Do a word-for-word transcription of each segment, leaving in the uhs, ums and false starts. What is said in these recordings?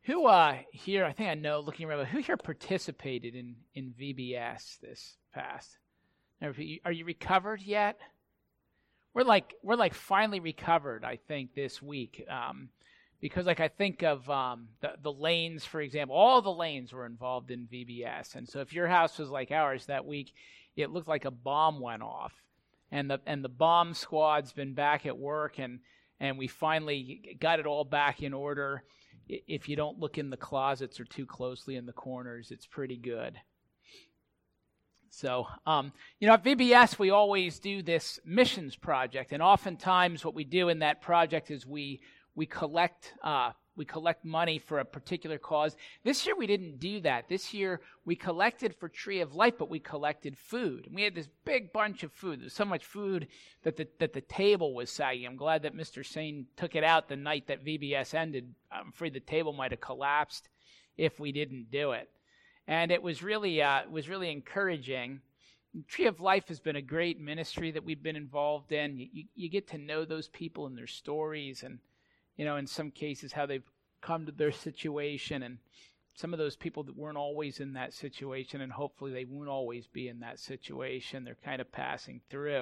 Who uh, here, I think I know, looking around, who here participated in, in V B S this past? Are you, are you recovered yet? We're like we're like finally recovered, I think, this week. Um, because like I think of um, the, the lanes, for example, all the lanes were involved in V B S. And so if your house was like ours that week, it looked like a bomb went off. And the and the bomb squad's been back at work, and, and we finally got it all back in order. If you don't look in the closets or too closely in the corners, it's pretty good. So, um, you know, at V B S, we always do this missions project. And oftentimes what we do in that project is we we collect uh, we collect money for a particular cause. This year we didn't do that. This year we collected for Tree of Life, but we collected food. And we had this big bunch of food. There's so much food that the, that the table was sagging. I'm glad that Mister Sane took it out the night that V B S ended. I'm afraid the table might have collapsed if we didn't do it. And it was really uh, it was really encouraging. Tree of Life has been a great ministry that we've been involved in. You, you, you get to know those people and their stories, and you know, in some cases, how they've come to their situation, and some of those people that weren't always in that situation, and hopefully they won't always be in that situation. They're kind of passing through.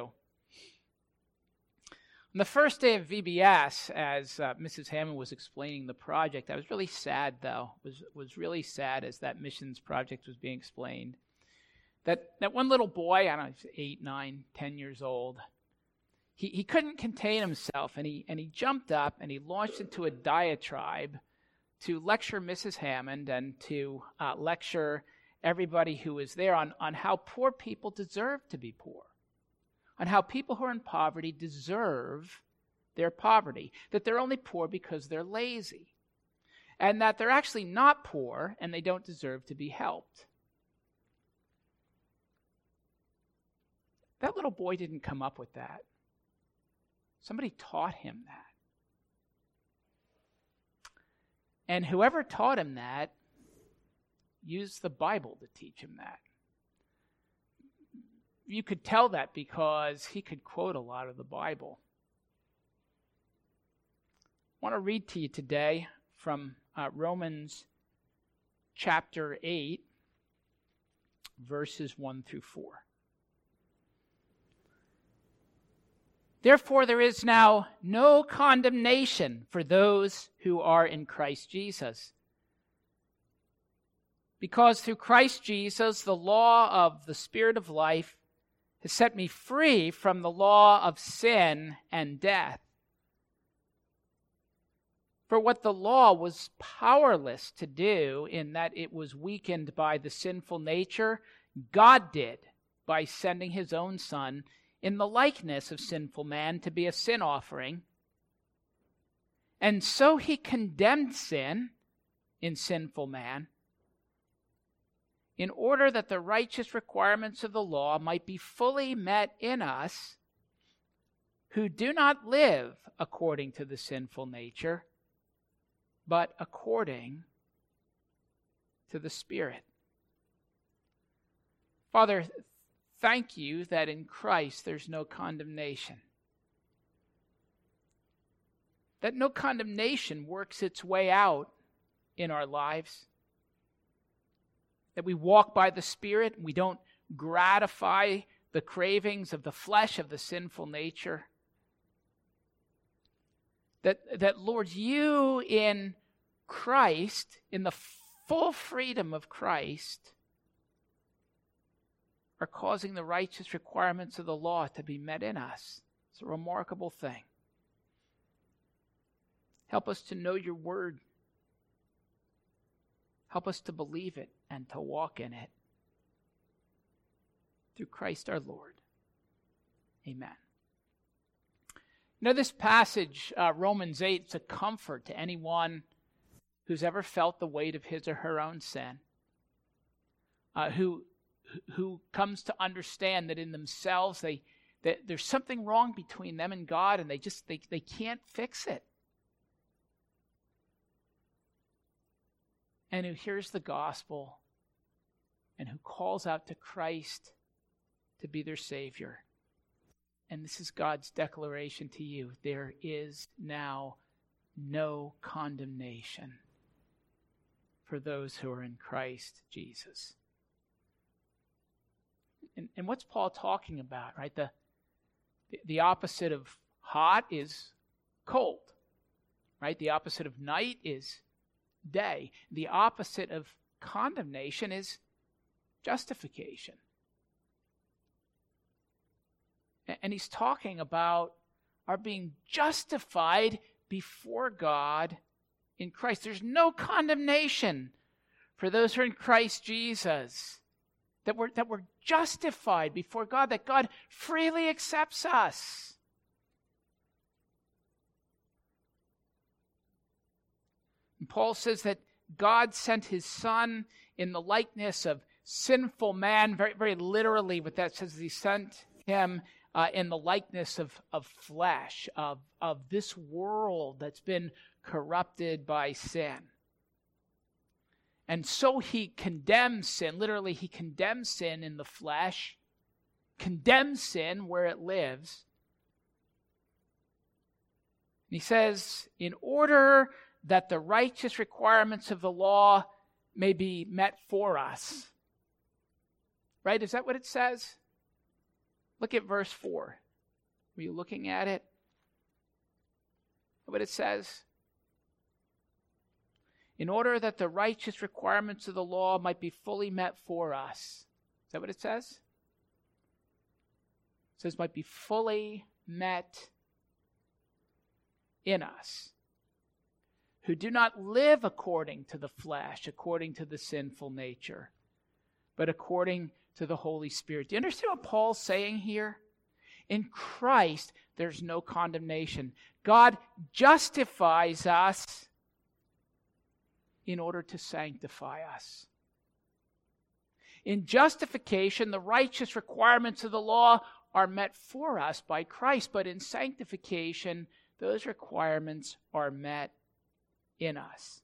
On the first day of V B S, as uh, Missus Hammond was explaining the project, I was really sad, though. was was really sad as that missions project was being explained. That that one little boy, I don't know, eight, nine, ten years old, He he couldn't contain himself, and he and he jumped up and he launched into a diatribe to lecture Missus Hammond and to uh, lecture everybody who was there on, on how poor people deserve to be poor, on how people who are in poverty deserve their poverty, that they're only poor because they're lazy, and that they're actually not poor and they don't deserve to be helped. That little boy didn't come up with that. Somebody taught him that. And whoever taught him that used the Bible to teach him that. You could tell that because he could quote a lot of the Bible. I want to read to you today from uh, Romans chapter eight, verses one through four. Therefore, there is now no condemnation for those who are in Christ Jesus. Because through Christ Jesus, the law of the Spirit of life has set me free from the law of sin and death. For what the law was powerless to do, in that it was weakened by the sinful nature, God did by sending his own Son in the likeness of sinful man to be a sin offering. And so he condemned sin in sinful man, in order that the righteous requirements of the law might be fully met in us, who do not live according to the sinful nature, but according to the Spirit. Father, thank you that in Christ there's no condemnation. That no condemnation works its way out in our lives. That we walk by the Spirit and we don't gratify the cravings of the flesh, of the sinful nature. That, that Lord, you in Christ, in the full freedom of Christ, are causing the righteous requirements of the law to be met in us. It's a remarkable thing. Help us to know your word. Help us to believe it and to walk in it. Through Christ our Lord. Amen. You know, this passage, uh, Romans eight, it's a comfort to anyone who's ever felt the weight of his or her own sin, uh, who who comes to understand that in themselves they that there's something wrong between them and God, and they just they they can't fix it. And who hears the gospel and who calls out to Christ to be their Savior. And this is God's declaration to you. There is now no condemnation for those who are in Christ Jesus. And, and what's Paul talking about, right? The, the, the opposite of hot is cold, right? The opposite of night is day. The opposite of condemnation is justification. And, and he's talking about our being justified before God in Christ. There's no condemnation for those who are in Christ Jesus. That we're, that we're justified before God, that God freely accepts us. And Paul says that God sent his Son in the likeness of sinful man. Very, very literally what that says is he sent him uh, in the likeness of, of flesh, of, of this world that's been corrupted by sin. And so he condemns sin. Literally, he condemns sin in the flesh, condemns sin where it lives. And he says, in order that the righteous requirements of the law may be met for us. Right? Is that what it says? Look at verse four. Were you looking at it? What it says? In order that the righteous requirements of the law might be fully met for us. Is that what it says? It says might be fully met in us, who do not live according to the flesh, according to the sinful nature, but according to the Holy Spirit. Do you understand what Paul's saying here? In Christ, there's no condemnation. God justifies us in order to sanctify us. In justification, the righteous requirements of the law are met for us by Christ, but in sanctification, those requirements are met in us.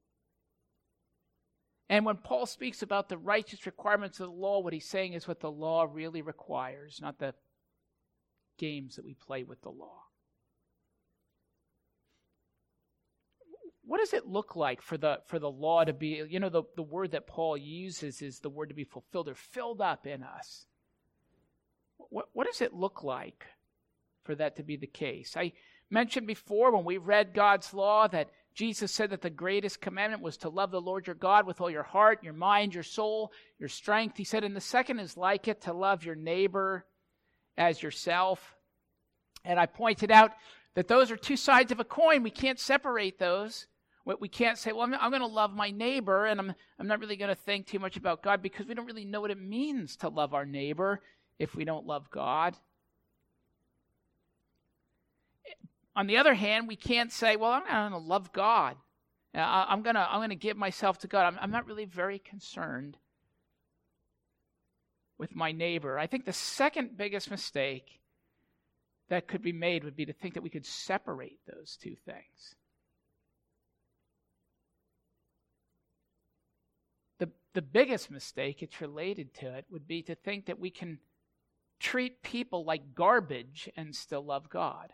And when Paul speaks about the righteous requirements of the law, what he's saying is what the law really requires, not the games that we play with the law. What does it look like for the for the law to be, you know, the, the word that Paul uses is the word to be fulfilled or filled up in us. What, what does it look like for that to be the case? I mentioned before when we read God's law that Jesus said that the greatest commandment was to love the Lord your God with all your heart, your mind, your soul, your strength. He said, and the second is like it, to love your neighbor as yourself. And I pointed out that those are two sides of a coin. We can't separate those. We can't say, well, I'm, I'm going to love my neighbor, and I'm, I'm not really going to think too much about God, because we don't really know what it means to love our neighbor if we don't love God. On the other hand, we can't say, well, I'm going to love God. I'm going to I'm going to give myself to God. I'm, I'm not really very concerned with my neighbor. I think the second biggest mistake that could be made would be to think that we could separate those two things. The, the biggest mistake, it's related to it, would be to think that we can treat people like garbage and still love God.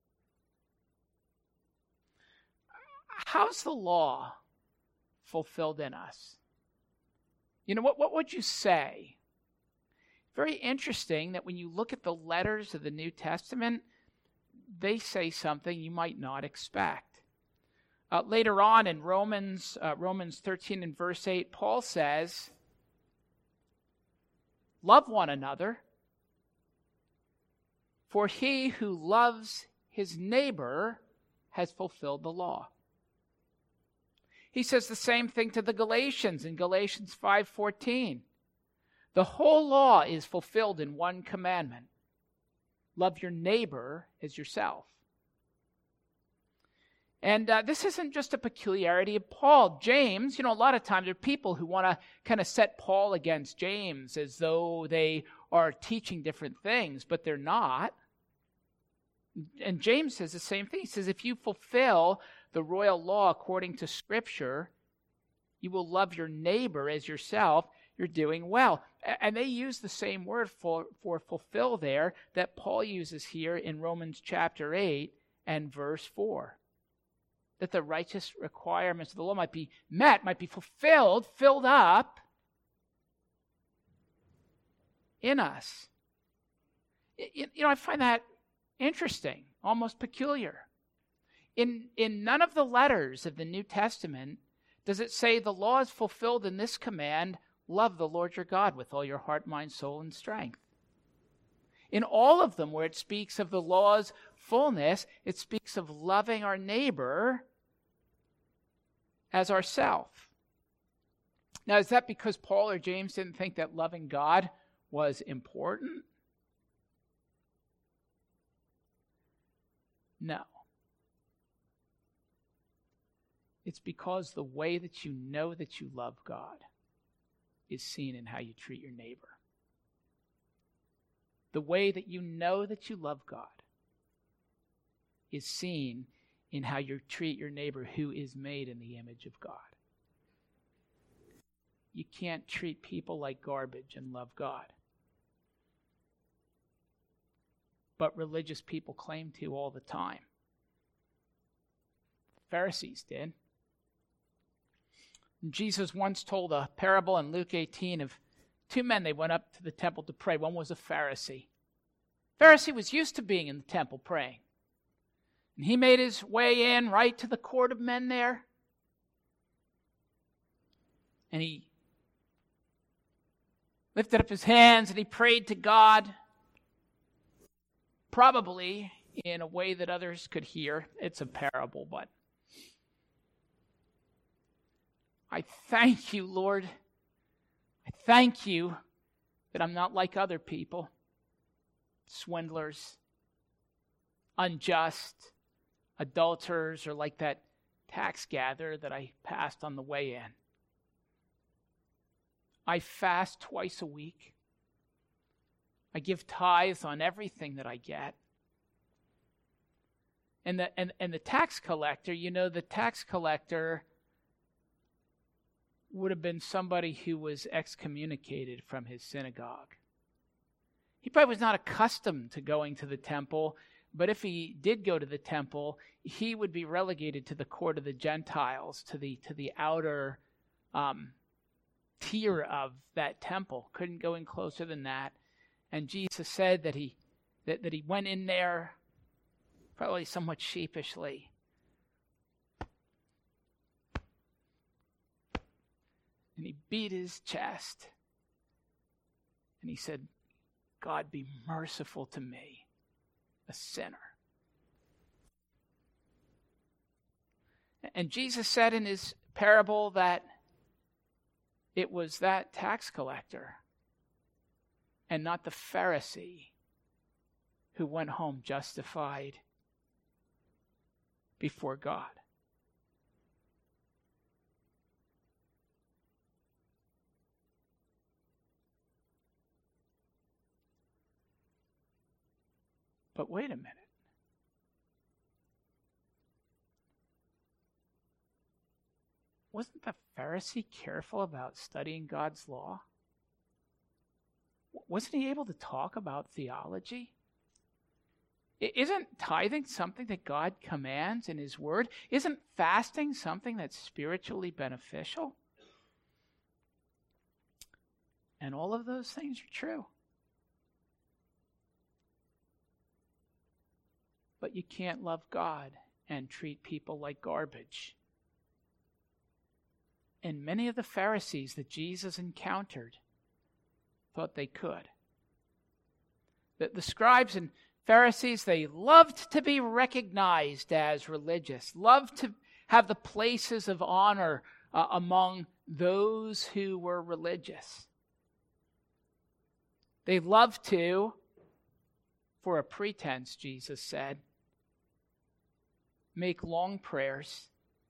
How's the law fulfilled in us? You know, what, what would you say? Very interesting that when you look at the letters of the New Testament, they say something you might not expect. Uh, later on in Romans, uh, Romans thirteen and verse eight, Paul says, love one another, for he who loves his neighbor has fulfilled the law. He says the same thing to the Galatians in Galatians five fourteen. The whole law is fulfilled in one commandment. Love your neighbor as yourself. And uh, this isn't just a peculiarity of Paul. James, you know, a lot of times there are people who want to kind of set Paul against James as though they are teaching different things, but they're not. And James says the same thing. He says, if you fulfill the royal law according to Scripture, you will love your neighbor as yourself, you're doing well. And they use the same word for, for fulfill there that Paul uses here in Romans chapter eight and verse four. that the righteous requirements of the law might be met, might be fulfilled, filled up in us. You know, I find that interesting, almost peculiar. In, in none of the letters of the New Testament does it say the law is fulfilled in this command, love the Lord your God with all your heart, mind, soul, and strength. In all of them where it speaks of the law's fullness, it speaks of loving our neighbor as ourself. Now, is that because Paul or James didn't think that loving God was important? No. It's because the way that you know that you love God is seen in how you treat your neighbor. The way that you know that you love God is seen in how you treat your neighbor who is made in the image of God. You can't treat people like garbage and love God. But religious people claim to all the time. Pharisees did. Jesus once told a parable in Luke eighteen of two men. They went up to the temple to pray. One was a Pharisee. Pharisee was used to being in the temple praying. And he made his way in right to the court of men there. And he lifted up his hands and he prayed to God, probably in a way that others could hear. It's a parable, but I thank you, Lord. I thank you that I'm not like other people, swindlers, unjust, adulterers, or like that tax gatherer that I passed on the way in. I fast twice a week. I give tithes on everything that I get. And the, and, and the tax collector, you know, the tax collector would have been somebody who was excommunicated from his synagogue. He probably was not accustomed to going to the temple, but if he did go to the temple, he would be relegated to the court of the Gentiles, to the to the outer um, tier of that temple. Couldn't go in closer than that. And Jesus said that he that, that he went in there probably somewhat sheepishly. And he beat his chest. And he said, God, be merciful to me, a sinner. And Jesus said in his parable that it was that tax collector and not the Pharisee who went home justified before God. But wait a minute. Wasn't the Pharisee careful about studying God's law? Wasn't he able to talk about theology? Isn't tithing something that God commands in his word? Isn't fasting something that's spiritually beneficial? And all of those things are true. But you can't love God and treat people like garbage. And many of the Pharisees that Jesus encountered thought they could. The, the scribes and Pharisees, they loved to be recognized as religious, loved to have the places of honor uh, among those who were religious. They loved to, for a pretense, Jesus said, make long prayers,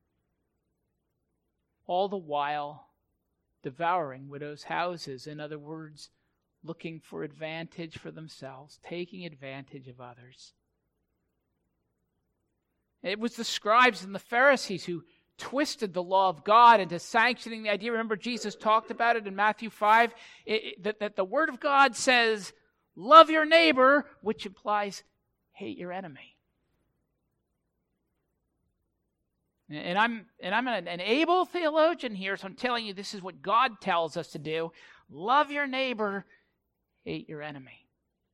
all the while devouring widows' houses. In other words, looking for advantage for themselves, taking advantage of others. It was the scribes and the Pharisees who twisted the law of God into sanctioning the idea. Remember, Jesus talked about it in Matthew five, it, it, that, that the Word of God says, love your neighbor, which implies hate your enemy. And I'm and I'm an, an able theologian here, so I'm telling you this is what God tells us to do. Love your neighbor, hate your enemy.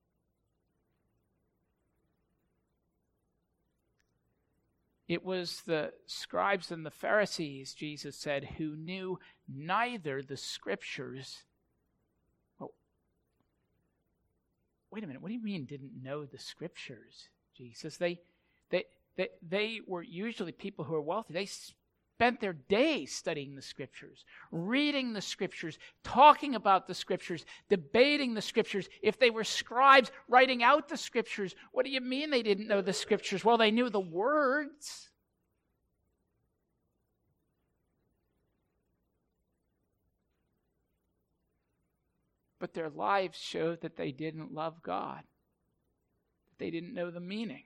It was the scribes and the Pharisees, Jesus said, who knew neither the Scriptures. Oh, wait a minute, what do you mean didn't know the Scriptures, Jesus? They, they, they, they were usually people who were wealthy. They spent their days studying the Scriptures, reading the Scriptures, talking about the Scriptures, debating the Scriptures. If they were scribes writing out the Scriptures, what do you mean they didn't know the Scriptures? Well, they knew the words. But their lives showed that they didn't love God, that they didn't know the meaning.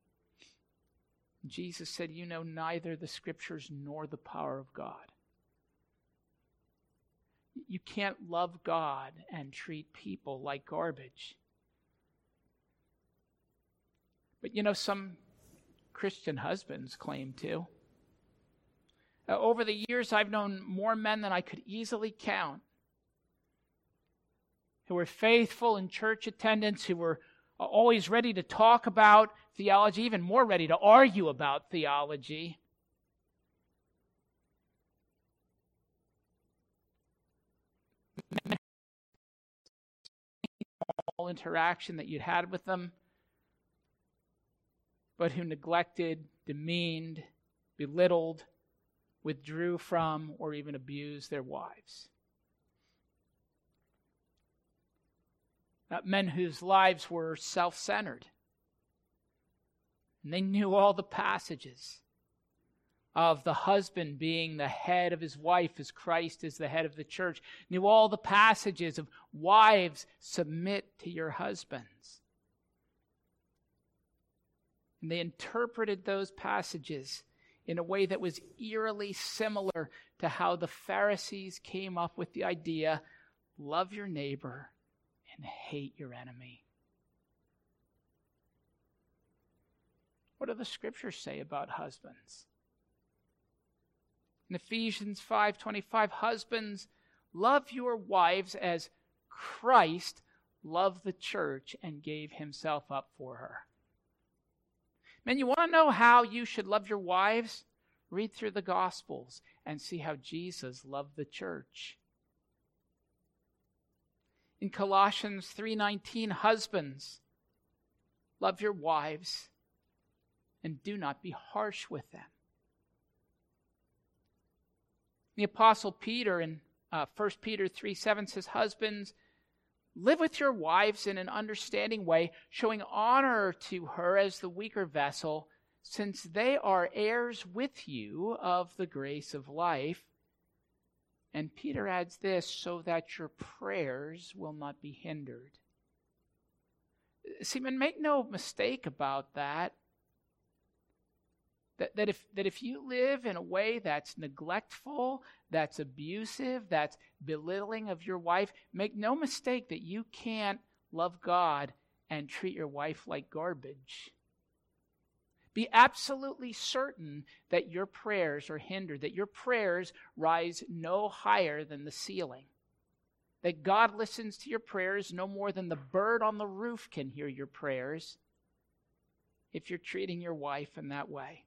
Jesus said, you know neither the Scriptures nor the power of God. You can't love God and treat people like garbage. But you know, some Christian husbands claim to. Uh, over the years, I've known more men than I could easily count who were faithful in church attendance, who were always ready to talk about theology, even more ready to argue about theology. All interaction that you'd had with them, but who neglected, demeaned, belittled, withdrew from, or even abused their wives. Uh, men whose lives were self-centered. And they knew all the passages of the husband being the head of his wife as Christ is the head of the church. Knew all the passages of wives, submit to your husbands. And they interpreted those passages in a way that was eerily similar to how the Pharisees came up with the idea, love your neighbor and hate your enemy. What do the Scriptures say about husbands? In Ephesians five twenty-five, husbands, love your wives as Christ loved the church and gave himself up for her. Men, you want to know how you should love your wives? Read through the Gospels and see how Jesus loved the church. In Colossians three nineteen, husbands, love your wives and do not be harsh with them. The Apostle Peter in uh, First Peter three seven says, husbands, live with your wives in an understanding way, showing honor to her as the weaker vessel, since they are heirs with you of the grace of life. And Peter adds this, so that your prayers will not be hindered. See, man, make no mistake about that. That, that, if, that if you live in a way that's neglectful, that's abusive, that's belittling of your wife, make no mistake that you can't love God and treat your wife like garbage. Be absolutely certain that your prayers are hindered, that your prayers rise no higher than the ceiling, that God listens to your prayers no more than the bird on the roof can hear your prayers if you're treating your wife in that way.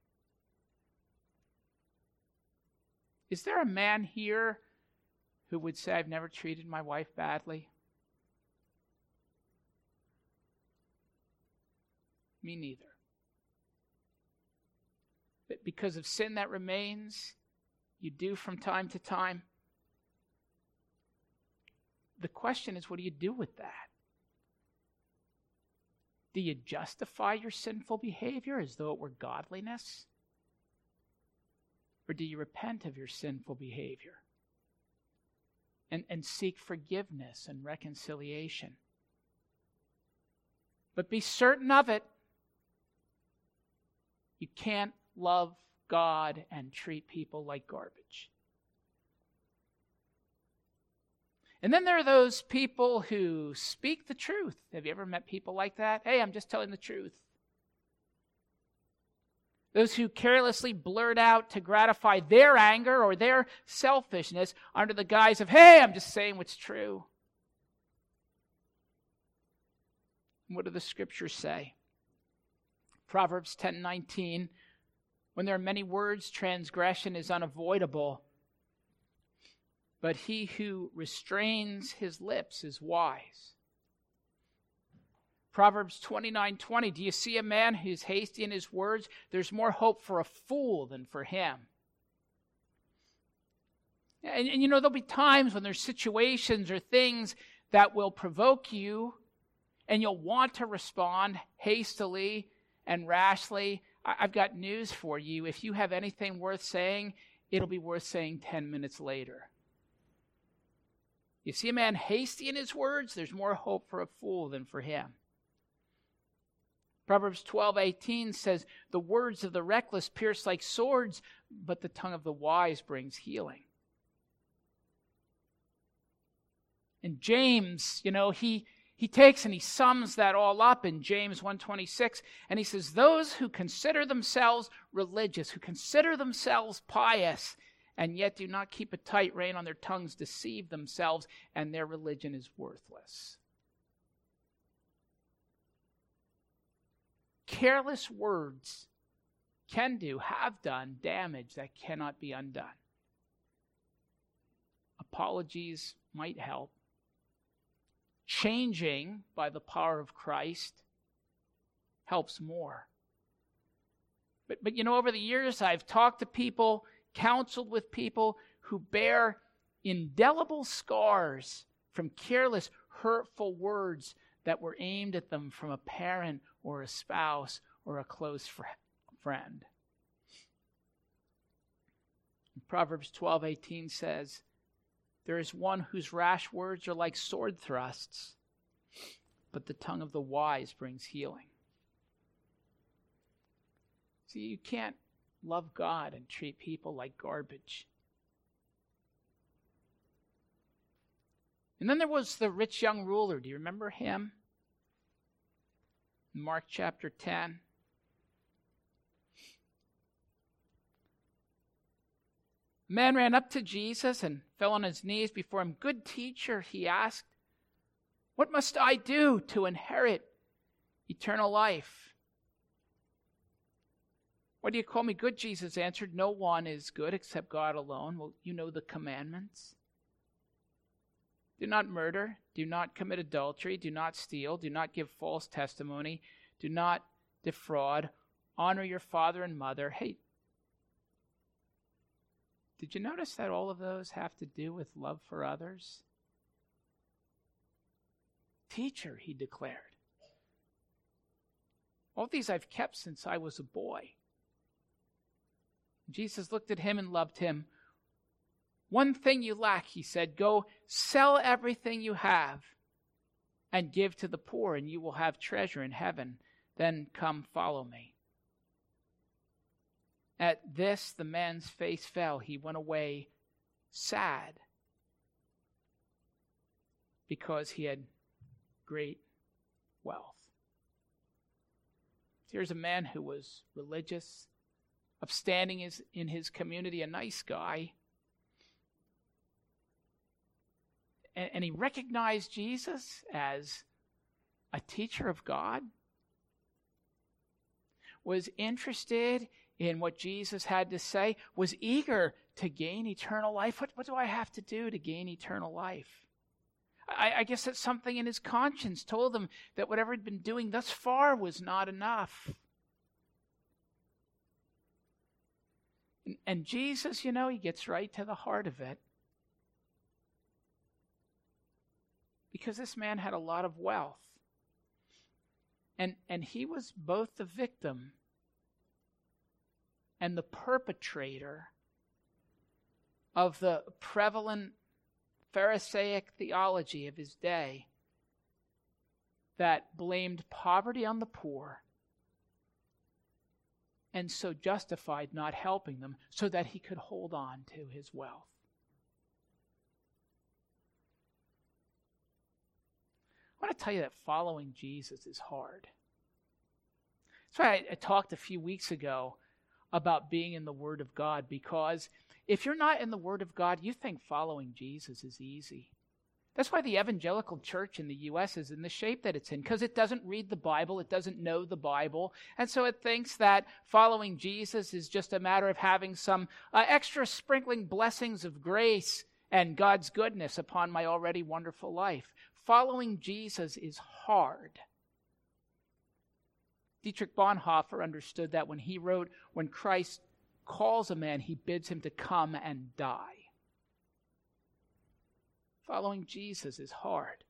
Is there a man here who would say, I've never treated my wife badly? Me neither. But because of sin that remains, you do from time to time. The question is, what do you do with that? Do you justify your sinful behavior as though it were godliness? Or do you repent of your sinful behavior and, and seek forgiveness and reconciliation? But be certain of it. You can't love God and treat people like garbage. And then there are those people who speak the truth. Have you ever met people like that? Hey, I'm just telling the truth. Those who carelessly blurt out to gratify their anger or their selfishness under the guise of, hey, I'm just saying what's true. What do the scriptures say? Proverbs ten nineteen, when there are many words, transgression is unavoidable, but he who restrains his lips is wise. Proverbs twenty-nine twenty, do you see a man who's hasty in his words? There's more hope for a fool than for him. And, and you know, there'll be times when there's situations or things that will provoke you, and you'll want to respond hastily and rashly. I, I've got news for you. If you have anything worth saying, it'll be worth saying ten minutes later. You see a man hasty in his words, there's more hope for a fool than for him. Proverbs twelve eighteen says, the words of the reckless pierce like swords, but the tongue of the wise brings healing. And James, you know, he, he takes and he sums that all up in James one twenty-six, and he says, those who consider themselves religious, who consider themselves pious, and yet do not keep a tight rein on their tongues, deceive themselves, and their religion is worthless. Careless words can do, have done, damage that cannot be undone. Apologies might help. Changing by the power of Christ helps more. But, but you know, over the years, I've talked to people, counseled with people who bear indelible scars from careless, hurtful words that were aimed at them from a parent or a spouse or a close fr- friend. Proverbs twelve eighteen says, there is one whose rash words are like sword thrusts, but the tongue of the wise brings healing. See, you can't love God and treat people like garbage. And then there was the rich young ruler. Do you remember him? In Mark chapter ten. A man ran up to Jesus and fell on his knees before him. Good teacher, he asked, what must I do to inherit eternal life? Why do you call me good? Jesus answered, no one is good except God alone. Well, you know the commandments. Do not murder, do not commit adultery, do not steal, do not give false testimony, do not defraud, honor your father and mother. Hey, did you notice that all of those have to do with love for others? Teacher, he declared, all these I've kept since I was a boy. Jesus looked at him and loved him. One thing you lack, he said, go sell everything you have and give to the poor, and you will have treasure in heaven. Then come follow me. At this, the man's face fell. He went away sad because he had great wealth. Here's a man who was religious, upstanding in his community, a nice guy. And, and he recognized Jesus as a teacher of God, was interested in what Jesus had to say, was eager to gain eternal life. What, what do I have to do to gain eternal life? I, I guess that something in his conscience told him that whatever he'd been doing thus far was not enough. And, and Jesus, you know, he gets right to the heart of it. Because this man had a lot of wealth. And, and he was both the victim and the perpetrator of the prevalent Pharisaic theology of his day that blamed poverty on the poor and so justified not helping them so that he could hold on to his wealth. I want to tell you that following Jesus is hard. That's why I, I talked a few weeks ago about being in the Word of God, because if you're not in the Word of God, you think following Jesus is easy. That's why the evangelical church in the U S is in the shape that it's in, because it doesn't read the Bible, it doesn't know the Bible, and so it thinks that following Jesus is just a matter of having some uh, extra sprinkling blessings of grace and God's goodness upon my already wonderful life. Following Jesus is hard. Dietrich Bonhoeffer understood that when he wrote, "When Christ calls a man, he bids him to come and die." Following Jesus is hard.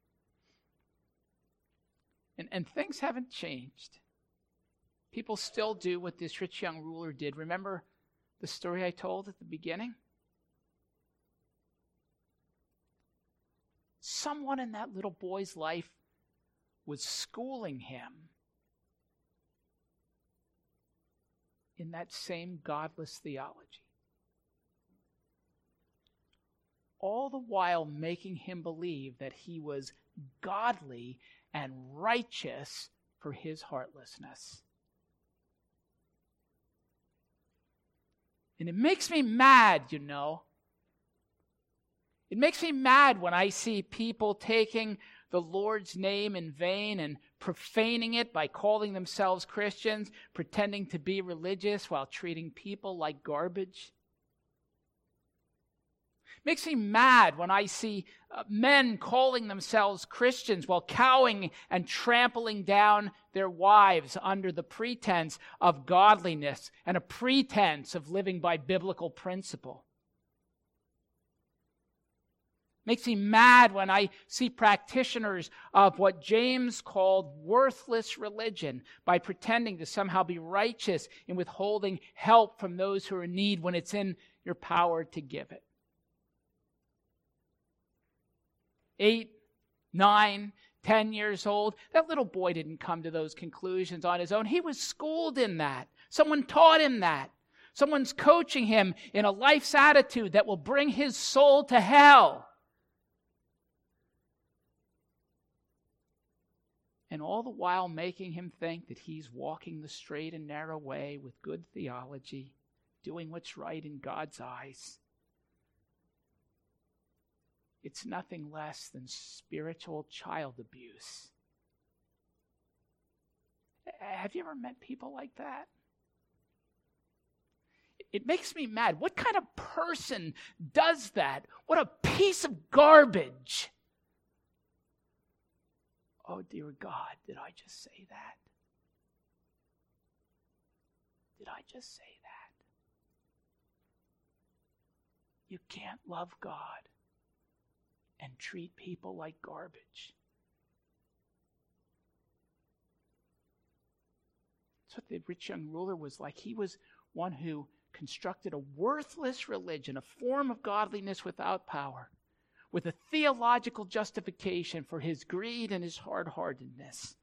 And, and things haven't changed. People still do what this rich young ruler did. Remember the story I told at the beginning? Someone in that little boy's life was schooling him in that same godless theology, all the while making him believe that he was godly and righteous for his heartlessness. And it makes me mad, you know. It makes me mad when I see people taking the Lord's name in vain and profaning it by calling themselves Christians, pretending to be religious while treating people like garbage. Makes me mad when I see uh, men calling themselves Christians while cowing and trampling down their wives under the pretense of godliness and a pretense of living by biblical principle. Makes me mad when I see practitioners of what James called worthless religion by pretending to somehow be righteous in withholding help from those who are in need when it's in your power to give it. Eight, nine, ten years old, that little boy didn't come to those conclusions on his own. He was schooled in that. Someone taught him that. Someone's coaching him in a life's attitude that will bring his soul to hell. And all the while making him think that he's walking the straight and narrow way with good theology, doing what's right in God's eyes. It's nothing less than spiritual child abuse. Have you ever met people like that? It makes me mad. What kind of person does that? What a piece of garbage. Oh, dear God, did I just say that? Did I just say that? You can't love God and treat people like garbage. That's what the rich young ruler was like. He was one who constructed a worthless religion, a form of godliness without power, with a theological justification for his greed and his hard-heartedness.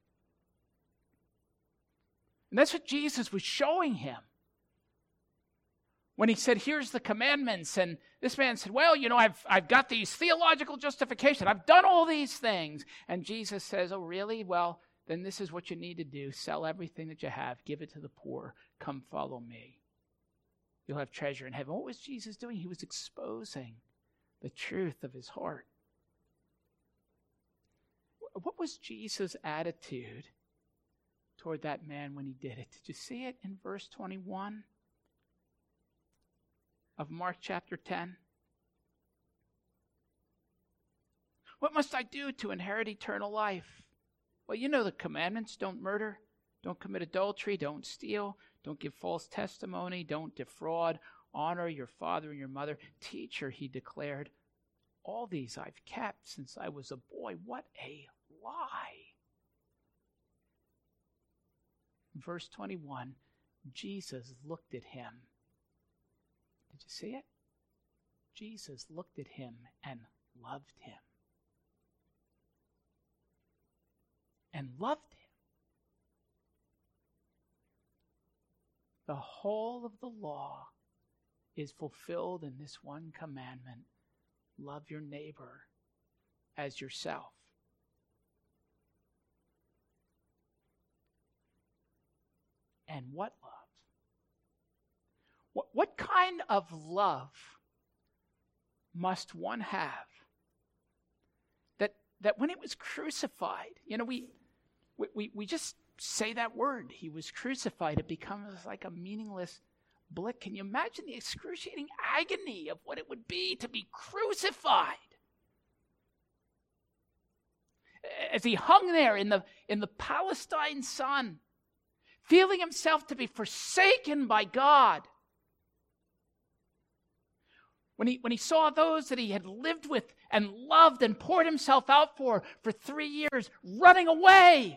And that's what Jesus was showing him when he said, here's the commandments. And this man said, well, you know, I've, I've got these theological justifications. I've done all these things. And Jesus says, oh, really? Well, then this is what you need to do. Sell everything that you have. Give it to the poor. Come follow me. You'll have treasure in heaven. What was Jesus doing? He was exposing the truth of his heart. What was Jesus' attitude toward that man when he did it? Did you see it in verse twenty-one of Mark chapter ten? What must I do to inherit eternal life? Well, you know the commandments. Don't murder. Don't commit adultery. Don't steal. Don't give false testimony. Don't defraud. Honor your father and your mother. Teacher, he declared, all these I've kept since I was a boy. What a lie. Verse twenty-one, Jesus looked at him. Did you see it? Jesus looked at him and loved him. And loved him. The whole of the law is fulfilled in this one commandment. Love your neighbor as yourself. And what love? What, what kind of love must one have that, that when it was crucified, you know, we, we, we just say that word, he was crucified, it becomes like a meaningless blick. Can you imagine the excruciating agony of what it would be to be crucified? As he hung there in the, in the Palestine sun, feeling himself to be forsaken by God. When he, when he saw those that he had lived with and loved and poured himself out for for three years running away.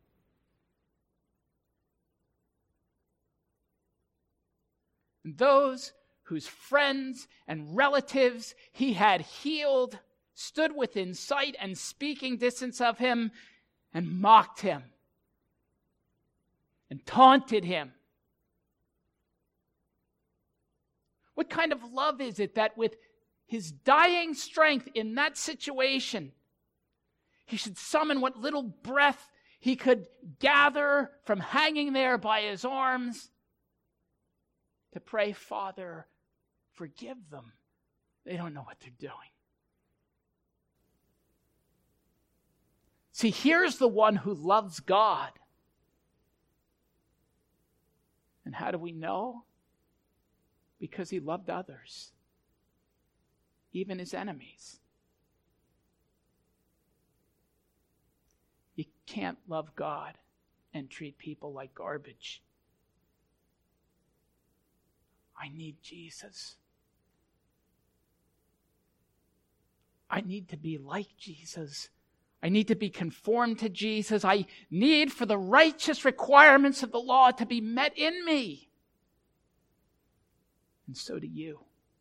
And those whose friends and relatives he had healed stood within sight and speaking distance of him and mocked him and taunted him. What kind of love is it that with his dying strength in that situation, he should summon what little breath he could gather from hanging there by his arms to pray, Father, forgive them. They don't know what they're doing. See, here's the one who loves God. And how do we know? Because he loved others, even his enemies. You can't love God and treat people like garbage. I need Jesus. I need to be like Jesus. I need to be conformed to Jesus. I need for the righteous requirements of the law to be met in me. And so do you.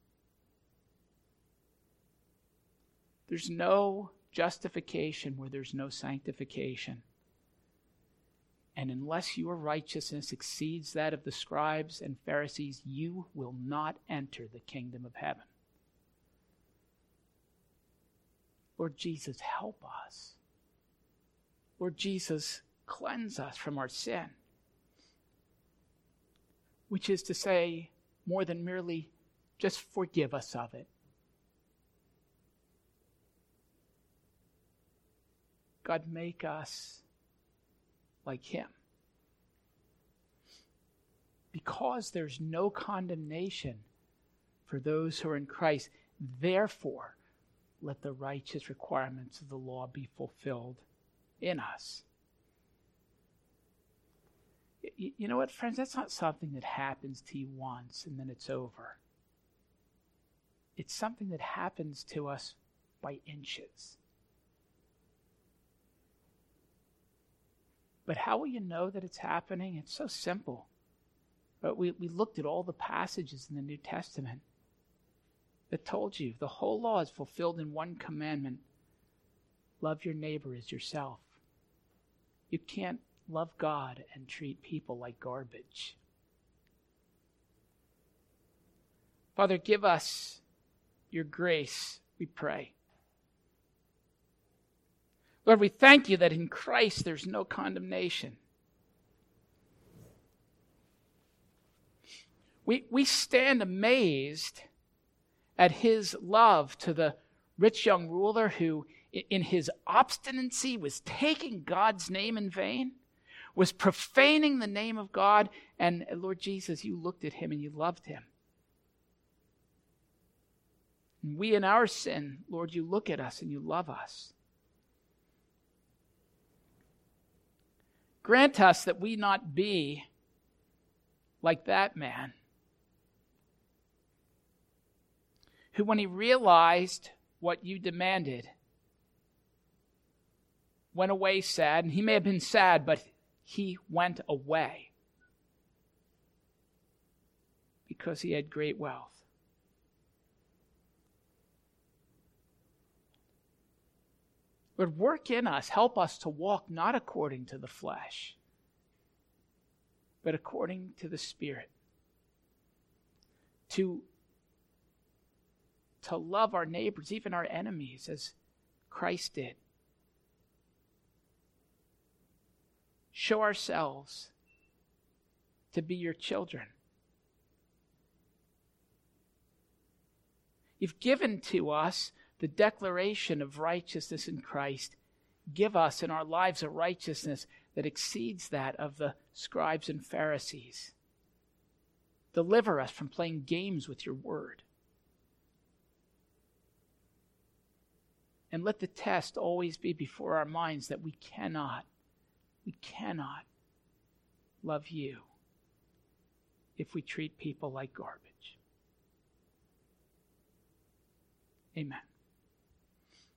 There's no justification where there's no sanctification. And unless your righteousness exceeds that of the scribes and Pharisees, you will not enter the kingdom of heaven. Lord Jesus, help us. Lord Jesus, cleanse us from our sin. Which is to say, more than merely just forgive us of it. God, make us like him. Because there's no condemnation for those who are in Christ, therefore, let the righteous requirements of the law be fulfilled in us. You know what, friends? That's not something that happens to you once and then it's over. It's something that happens to us by inches. But how will you know that it's happening? It's so simple. But we, we looked at all the passages in the New Testament that told you the whole law is fulfilled in one commandment. Love your neighbor as yourself. You can't love God and treat people like garbage. Father, give us your grace, we pray. Lord, we thank you that in Christ there's no condemnation. We, we stand amazed at his love to the rich young ruler who, in his obstinacy, was taking God's name in vain, was profaning the name of God. And Lord Jesus, you looked at him and you loved him. And we in our sin, Lord, you look at us and you love us. Grant us that we not be like that man who, when he realized what you demanded, went away sad. And he may have been sad, but he went away because he had great wealth. Lord, work in us. Help us to walk not according to the flesh, but according to the Spirit. To, to love our neighbors, even our enemies, as Christ did. Show ourselves to be your children. You've given to us the declaration of righteousness in Christ. Give us in our lives a righteousness that exceeds that of the scribes and Pharisees. Deliver us from playing games with your word. And let the test always be before our minds that we cannot, we cannot love you if we treat people like garbage. Amen.